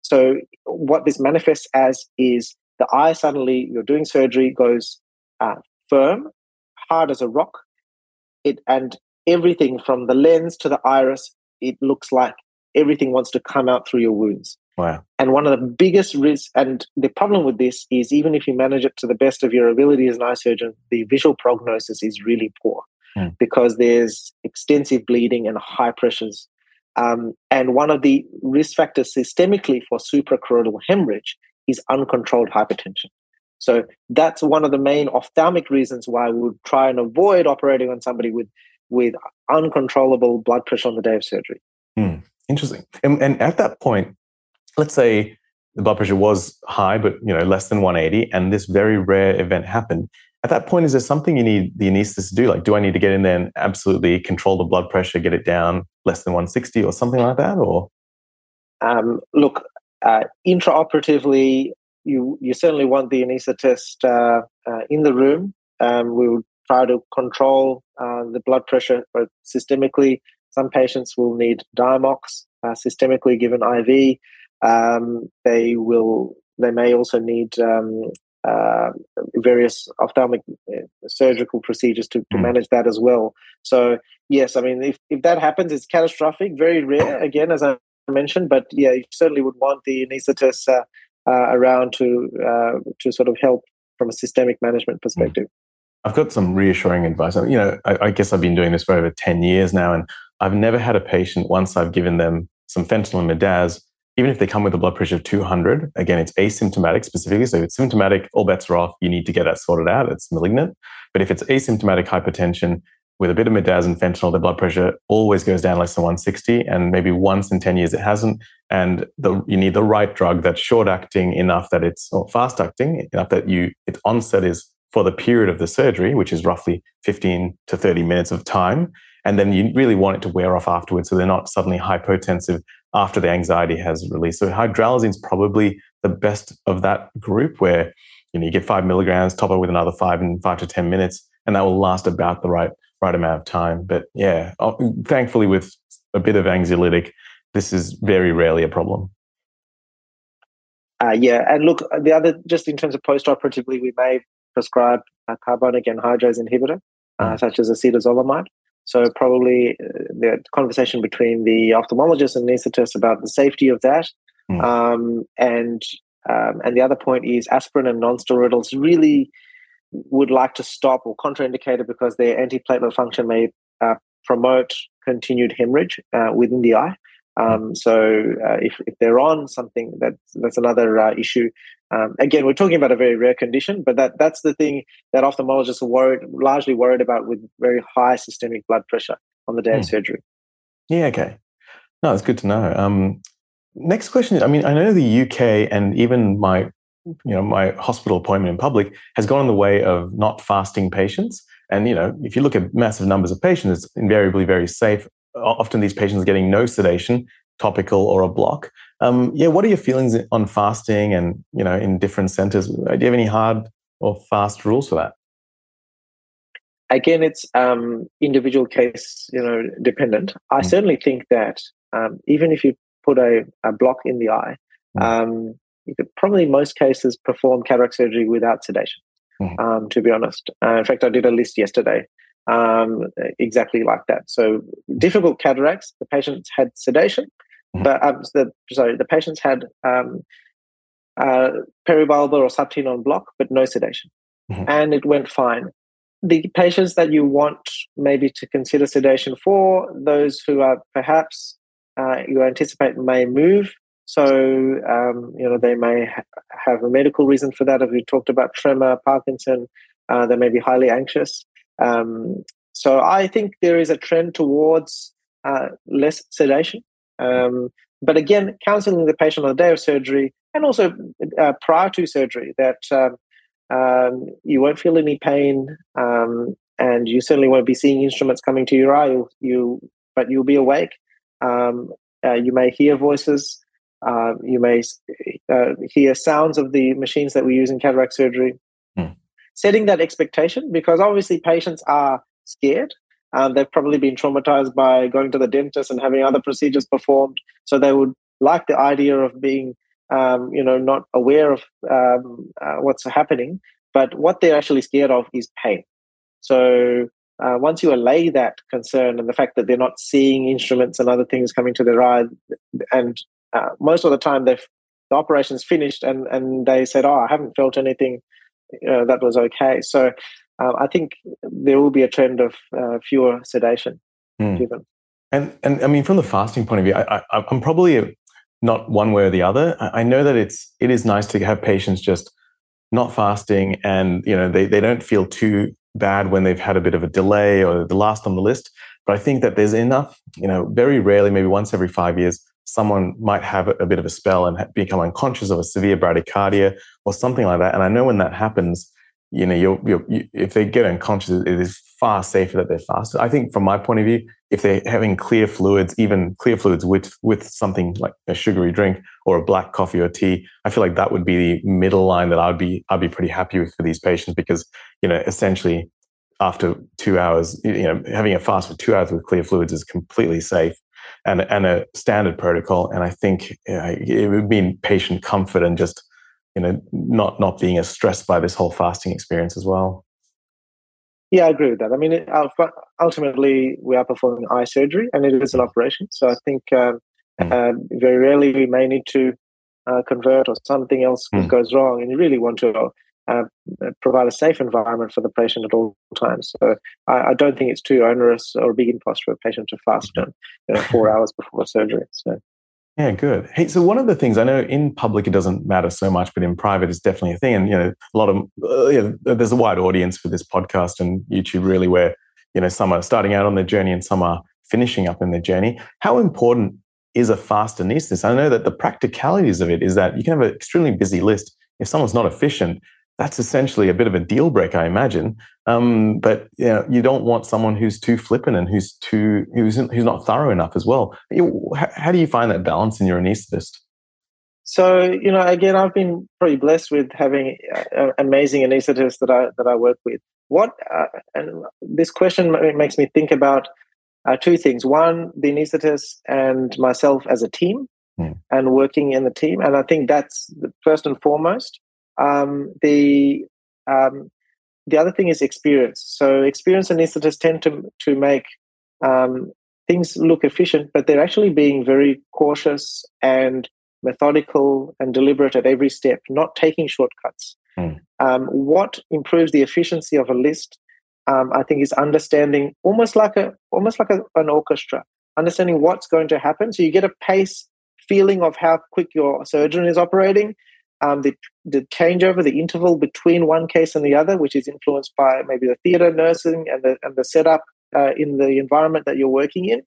So what this manifests as is the eye suddenly, you're doing surgery, goes uh, firm, hard as a rock, it and everything from the lens to the iris, it looks like everything wants to come out through your wounds. Wow. And one of the biggest risks, and the problem with this is even if you manage it to the best of your ability as an eye surgeon, the visual prognosis is really poor mm. because there's extensive bleeding and high pressures. Um, and one of the risk factors systemically for suprachoroidal hemorrhage is uncontrolled hypertension. So that's one of the main ophthalmic reasons why we would try and avoid operating on somebody with, with uncontrollable blood pressure on the day of surgery. Mm. Interesting. And, and at that point, let's say the blood pressure was high, but you know less than one eighty, and this very rare event happened. At that point, is there something you need the anaesthetist to do? Like, do I need to get in there and absolutely control the blood pressure, get it down less than one sixty or something like that? Or um, look, uh, intraoperatively, you you certainly want the anaesthetist uh, uh, in the room. Um, we would try to control uh, the blood pressure, but systemically, some patients will need Diamox, uh, systemically given I V. Um, they will. They may also need um, uh, various ophthalmic uh, surgical procedures to, to mm. manage that as well. So yes, I mean, if, if that happens, it's catastrophic. Very rare, again, as I mentioned. But yeah, you certainly would want the anaesthetist uh, uh, around to uh, to sort of help from a systemic management perspective. Mm. I've got some reassuring advice. You know, I, I guess I've been doing this for over ten years now, and I've never had a patient, once I've given them some fentanyl and midaz, even if they come with a blood pressure of two hundred, again, it's asymptomatic specifically. So if it's symptomatic, all bets are off. You need to get that sorted out. It's malignant. But if it's asymptomatic hypertension with a bit of midaz and fentanyl, the blood pressure always goes down less than one sixty. And maybe once in ten years, it hasn't. And the, you need the right drug that's short acting enough that it's, or fast acting enough that you, its onset is for the period of the surgery, which is roughly fifteen to thirty minutes of time. And then you really want it to wear off afterwards so they're not suddenly hypotensive after the anxiety has released. So hydralazine is probably the best of that group where you know you get five milligrams, top it with another five in five to ten minutes, and that will last about the right right amount of time. But yeah, thankfully with a bit of anxiolytic, this is very rarely a problem. Uh, yeah, and look, the other, just in terms of post-operatively, we may prescribe a carbonic anhydrase inhibitor, uh, mm. such as acetazolamide. So probably uh, the conversation between the ophthalmologist and anaesthetist about the safety of that. Mm. Um, and um, and the other point is aspirin and nonsteroidals really would like to stop or contraindicated because their antiplatelet function may uh, promote continued hemorrhage uh, within the eye. Um, so uh, if, if they're on something, that, that's another uh, issue. Um, again, we're talking about a very rare condition, but that, that's the thing that ophthalmologists are worried, largely worried about with very high systemic blood pressure on the day hmm. of surgery. Yeah, okay. No, it's good to know. Um, next question. I mean, I know the U K and even my, you know, my hospital appointment in public has gone in the way of not fasting patients. And, you know, if you look at massive numbers of patients, it's invariably very safe. Often these patients are getting no sedation, topical or a block. Um, yeah, what are your feelings on fasting and, you know, in different centers? Do you have any hard or fast rules for that? Again, it's um, individual case, you know, dependent. I mm. certainly think that um, even if you put a, a block in the eye, mm. um, you could probably in most cases perform cataract surgery without sedation, mm. um, to be honest. Uh, in fact, I did a list yesterday um, exactly like that. So difficult cataracts, the patients had sedation, mm. but um, the, sorry, the patients had um, uh, peribulbar or subtenon block, but no sedation. Mm. And it went fine. The patients that you want maybe to consider sedation for, those who are perhaps uh, you anticipate may move. So, um, you know, they may ha- have a medical reason for that. If we talked about tremor, Parkinson, uh, they may be highly anxious. Um, so I think there is a trend towards uh, less sedation. Um, but again, counseling the patient on the day of surgery and also uh, prior to surgery that um, um, you won't feel any pain um, and you certainly won't be seeing instruments coming to your eye, you, you but you'll be awake. Um, uh, you may hear voices. Uh, you may uh, hear sounds of the machines that we use in cataract surgery. Hmm. Setting that expectation, because obviously patients are scared. Um, they've probably been traumatized by going to the dentist and having other procedures performed. So they would like the idea of being um, you know, not aware of um, uh, what's happening, but what they're actually scared of is pain. So uh, once you allay that concern and the fact that they're not seeing instruments and other things coming to their eye, and uh, most of the time they've the operation's finished and, and they said, oh, I haven't felt anything, uh, that was okay. So uh, I think there will be a trend of uh, fewer sedation mm. given. And, and I mean, from the fasting point of view, I, I, I'm probably a, not one way or the other. I, I know that it's it is nice to have patients just not fasting and, you know, they, they don't feel too bad when they've had a bit of a delay or the last on the list. But I think that there's enough, you know, very rarely, maybe once every five years, someone might have a bit of a spell and become unconscious of a severe bradycardia or something like that. And I know when that happens, you know, you're, you're, you, if they get unconscious, it is far safer that they're fasted. I think from my point of view, if they're having clear fluids, even clear fluids with, with something like a sugary drink or a black coffee or tea, I feel like that would be the middle line that I'd be, I'd be pretty happy with for these patients because, you know, essentially after two hours, you know, having a fast for two hours with clear fluids is completely safe and, and a standard protocol. And I think you know, it would mean patient comfort and just, you know, not, not being as stressed by this whole fasting experience as well. Yeah, I agree with that. I mean, it, ultimately, we are performing eye surgery and it is an operation. So I think um, mm. uh, very rarely we may need to uh, convert or something else mm. goes wrong. And you really want to uh, provide a safe environment for the patient at all times. So I, I don't think it's too onerous or a big impost for a patient to fast mm. you know, four hours before surgery. So. Yeah, good. Hey, so one of the things I know in public, it doesn't matter so much, but in private, it's definitely a thing. And, you know, a lot of, uh, you know, there's a wide audience for this podcast and YouTube really where, you know, some are starting out on their journey and some are finishing up in their journey. How important is a fast anaesthetist? I know that the practicalities of it is that you can have an extremely busy list. If someone's not efficient, that's essentially a bit of a deal breaker, I imagine. Um, but you know, you don't want someone who's too flippant and who's too who's who's not thorough enough as well. You, how, how do you find that balance in your anaesthetist? So you know, again, I've been pretty blessed with having uh, amazing anaesthetists that I that I work with. What uh, and this question makes me think about uh, two things: one, the anaesthetist and myself as a team, mm. and working in the team. And I think that's the first and foremost. Um, the um, the other thing is experience. So experienced anaesthetists tend to to make um, things look efficient, but they're actually being very cautious and methodical and deliberate at every step, not taking shortcuts. Mm. Um, what improves the efficiency of a list, um, I think, is understanding almost like a almost like a, an orchestra, understanding what's going to happen. So you get a pace feeling of how quick your surgeon is operating. Um, the, the changeover, the interval between one case and the other, which is influenced by maybe the theatre nursing and the and the setup uh, in the environment that you're working in.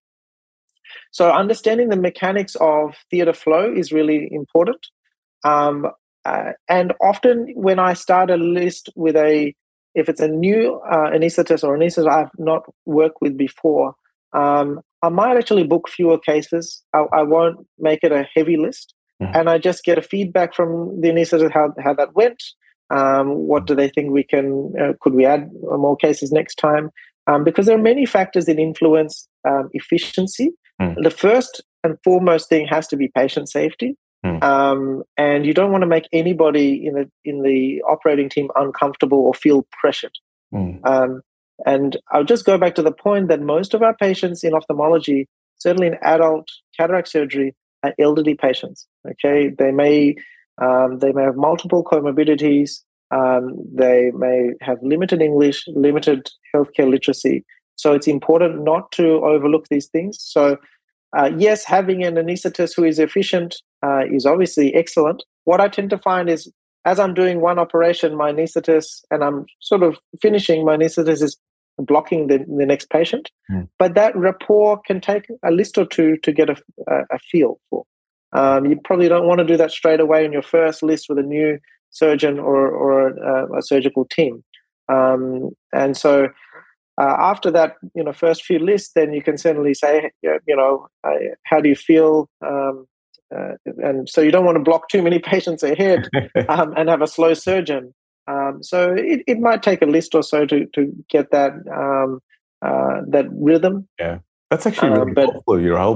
So understanding the mechanics of theatre flow is really important. Um, uh, and often when I start a list with a, if it's a new uh, anaesthetist or anaesthetist I've not worked with before, um, I might actually book fewer cases. I, I won't make it a heavy list. Mm-hmm. And I just get a feedback from the anaesthetist how, how that went. Um, what do they think we can, uh, could we add more cases next time? Um, because there are many factors that influence um, efficiency. Mm. The first and foremost thing has to be patient safety. Mm. Um, and you don't want to make anybody in the, in the operating team uncomfortable or feel pressured. Mm. Um, and I'll just go back to the point that most of our patients in ophthalmology, certainly in adult cataract surgery, are elderly patients. Okay, they may um, they may have multiple comorbidities. Um, they may have limited English, limited healthcare literacy. So it's important not to overlook these things. So uh, yes, having an anaesthetist who is efficient uh, is obviously excellent. What I tend to find is, as I'm doing one operation, my anaesthetist, and I'm sort of finishing, my anaesthetist is blocking the, the next patient. Mm. But that rapport can take a list or two to get a, a, a feel for. Um, you probably don't want to do that straight away in your first list with a new surgeon or, or a, a surgical team. Um, and so uh, after that, you know, first few lists, then you can certainly say, you know, uh, how do you feel? Um, uh, and so you don't want to block too many patients ahead um, and have a slow surgeon. Um, so it, it might take a list or so to, to get that um, uh, that rhythm. Yeah, that's actually really um, but, helpful, your Rahul, is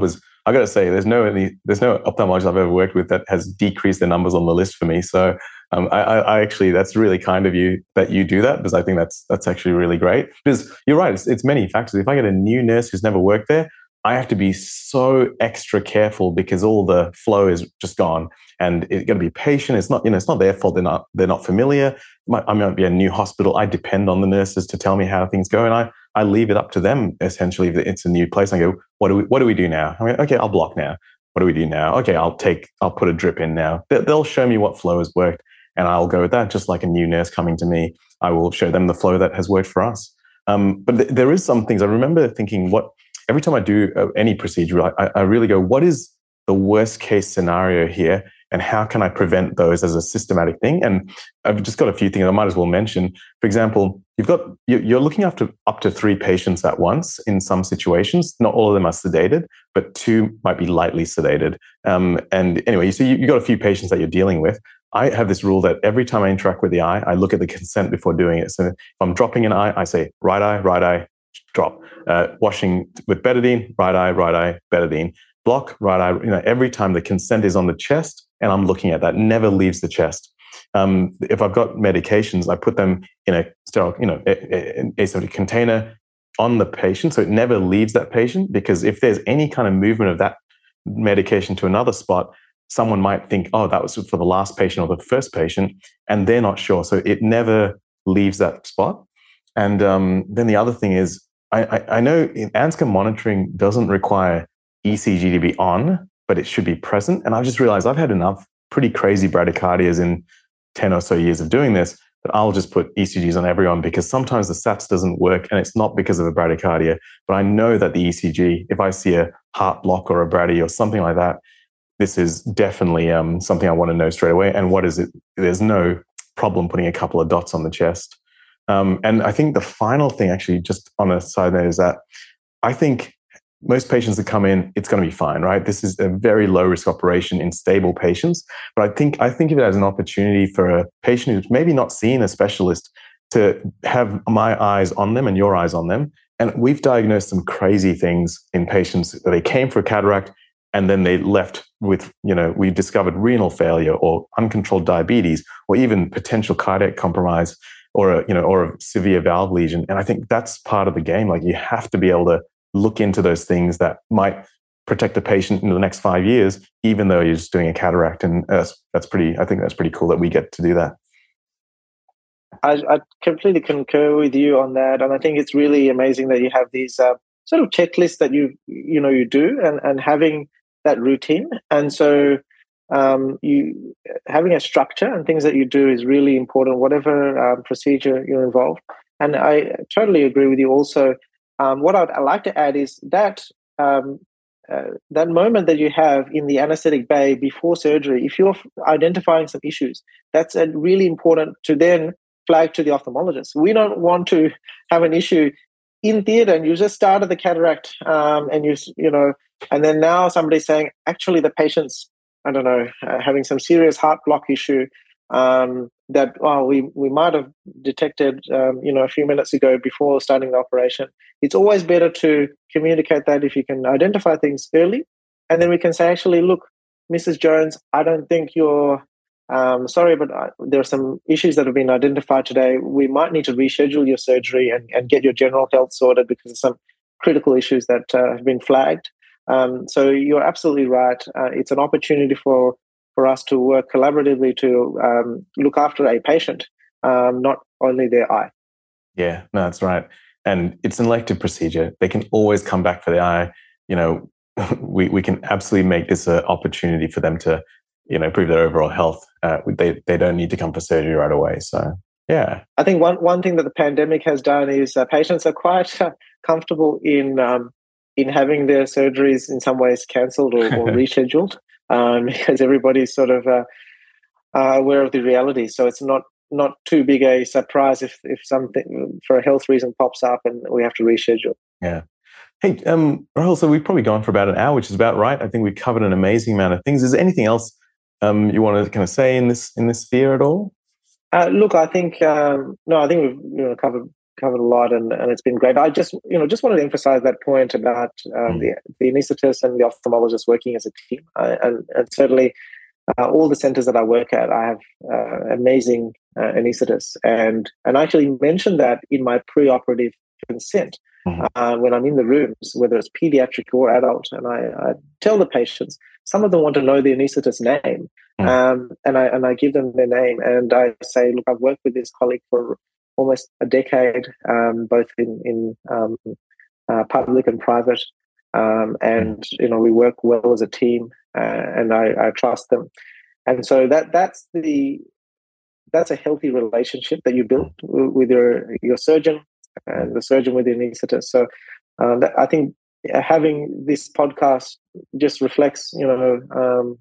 I got to say, there's no any, there's no ophthalmologist I've ever worked with that has decreased their numbers on the list for me. So um, I, I actually, that's really kind of you that you do that, because I think that's that's actually really great. Because you're right, it's, it's many factors. If I get a new nurse who's never worked there, I have to be so extra careful because all the flow is just gone, and it's got to be patient. It's not, you know, it's not their fault. They're not, they're not familiar. Might, I might be a new hospital. I depend on the nurses to tell me how things go, and I, I leave it up to them essentially. If it's a new place, I go, what do we, what do we do now? I mean, okay, I'll block now. What do we do now? Okay, I'll take, I'll put a drip in now. They'll show me what flow has worked, and I'll go with that. Just like a new nurse coming to me, I will show them the flow that has worked for us. Um, but th- there is some things I remember thinking, what. Every time I do any procedure, I, I really go, what is the worst case scenario here? And how can I prevent those as a systematic thing? And I've just got a few things I might as well mention. For example, you've got, you're looking after up to three patients at once in some situations. Not all of them are sedated, but two might be lightly sedated. Um, and anyway, so you, you've got a few patients that you're dealing with. I have this rule that every time I interact with the eye, I look at the consent before doing it. So if I'm dropping an eye, I say, right eye, right eye, drop. Uh, washing with betadine, right eye, right eye, betadine. Block, right eye. You know, every time the consent is on the chest, and I'm looking at that, never leaves the chest. Um, if I've got medications, I put them in a sterile, you know, aseptic container on the patient, so it never leaves that patient. Because if there's any kind of movement of that medication to another spot, someone might think, oh, that was for the last patient or the first patient, and they're not sure. So it never leaves that spot. And um, then the other thing is, I, I, I know in Anscombe monitoring doesn't require E C G to be on, but it should be present. And I've just realized I've had enough pretty crazy bradycardias in ten or so years of doing this that I'll just put E C Gs on everyone, because sometimes the SATS doesn't work, and it's not because of a bradycardia. But I know that the E C G, if I see a heart block or a brady or something like that, this is definitely um, something I want to know straight away. And what is it? There's no problem putting a couple of dots on the chest. Um, and I think the final thing, actually, just on a side note, is that I think most patients that come in, it's going to be fine, right? This is a very low risk operation in stable patients. But I think I think of it as an opportunity for a patient who's maybe not seen a specialist to have my eyes on them and your eyes on them. And we've diagnosed some crazy things in patients that they came for a cataract and then they left with, you know, we discovered renal failure or uncontrolled diabetes or even potential cardiac compromise, or a, you know, or a severe valve lesion. And I think that's part of the game. Like, you have to be able to look into those things that might protect the patient in the next five years, even though you're just doing a cataract. And that's, that's pretty, I think that's pretty cool that we get to do that. I, I completely concur with you on that. And I think it's really amazing that you have these uh, sort of checklists that you, you know, you do, and, and having that routine. And so Um, you having a structure and things that you do is really important, whatever um, procedure you're involved. And I totally agree with you. Also, um, what I'd, I'd like to add is that um, uh, that moment that you have in the anesthetic bay before surgery, if you're identifying some issues, that's uh, really important to then flag to the ophthalmologist. We don't want to have an issue in theatre and you just started the cataract, um, and you you know, and then now somebody's saying, actually, the patient's, I don't know, uh, having some serious heart block issue um, that oh, we we might have detected, um, you know, a few minutes ago before starting the operation. It's always better to communicate that if you can identify things early, and then we can say, actually, look, Missus Jones, I don't think you're um, sorry, but I, there are some issues that have been identified today. We might need to reschedule your surgery and, and get your general health sorted because of some critical issues that uh, have been flagged. Um, so you're absolutely right. Uh, it's an opportunity for, for us to work collaboratively to um, look after a patient, um, not only their eye. Yeah, no, that's right. And it's an elective procedure. They can always come back for the eye. You know, we, we can absolutely make this an opportunity for them to, you know, improve their overall health. Uh, they, they don't need to come for surgery right away. So, yeah. I think one, one thing that the pandemic has done is uh, patients are quite uh, comfortable in um, in having their surgeries in some ways cancelled or, or rescheduled, um, because everybody's sort of uh, uh, aware of the reality. So it's not not too big a surprise if if something for a health reason pops up and we have to reschedule. Yeah. Hey, um, Rahul, so we've probably gone for about an hour, which is about right. I think we covered an amazing amount of things. Is there anything else um, you want to kind of say in this in this sphere at all? Uh, look, I think um, no, I think we've you know, covered covered a lot, and, and it's been great. I just, you know, just wanted to emphasize that point about um, mm. the, the anaesthetist and the ophthalmologist working as a team. I, and, and certainly uh, all the centers that I work at, I have uh, amazing uh, anaesthetists. And, and I actually mentioned that in my preoperative consent mm. uh, when I'm in the rooms, whether it's pediatric or adult. And I, I tell the patients, some of them want to know the anaesthetist's name. Mm. Um, and I and I give them their name, and I say, look, I've worked with this colleague for almost a decade, um, both in in um, uh, public and private, um, and you know we work well as a team, uh, and I, I trust them, and so that that's the that's a healthy relationship that you build with your your surgeon and the surgeon with the anaesthetist. So uh, that, I think having this podcast just reflects, you know. Um,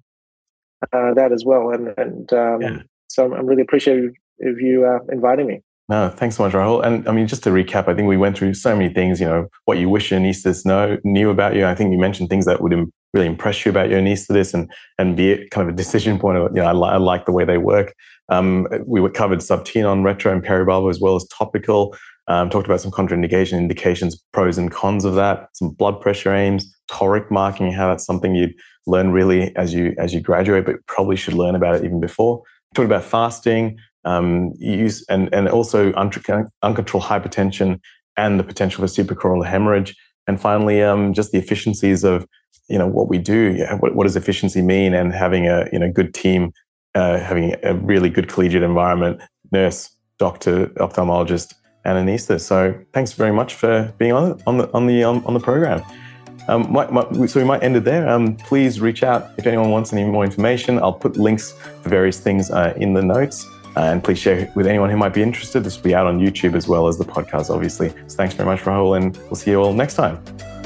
Uh, that as well, and and um, yeah. so I'm really appreciative of you uh, inviting me. No, thanks so much, Rahul. And I mean, just to recap, I think we went through so many things. You know, what you wish your anaesthetist know knew about you. I think you mentioned things that would im- really impress you about your anaesthetist, and and be kind of a decision point. Of, you know, I, li- I like the way they work. Um, we were covered subtenon, retro, and peribulbar, as well as topical. Um, talked about some contraindication indications, pros and cons of that. Some blood pressure aims, toric marking, how that's something you'd learn really as you as you graduate, but probably should learn about it even before. Talked about fasting, um, use and and also un- uncontrolled hypertension and the potential for suprachoroidal hemorrhage. And finally, um, just the efficiencies of you know what we do. Yeah, what, what does efficiency mean? And having a you know good team, uh, having a really good collegiate environment, nurse, doctor, ophthalmologist, and anaesthetist. So thanks very much for being on on the on the on, on the program. Um, might, might, so we might end it there. Um, please reach out if anyone wants any more information. I'll put links for various things uh, in the notes, uh, and please share with anyone who might be interested. This will be out on YouTube as well as the podcast, obviously. So thanks very much, Rahul, and we'll see you all next time.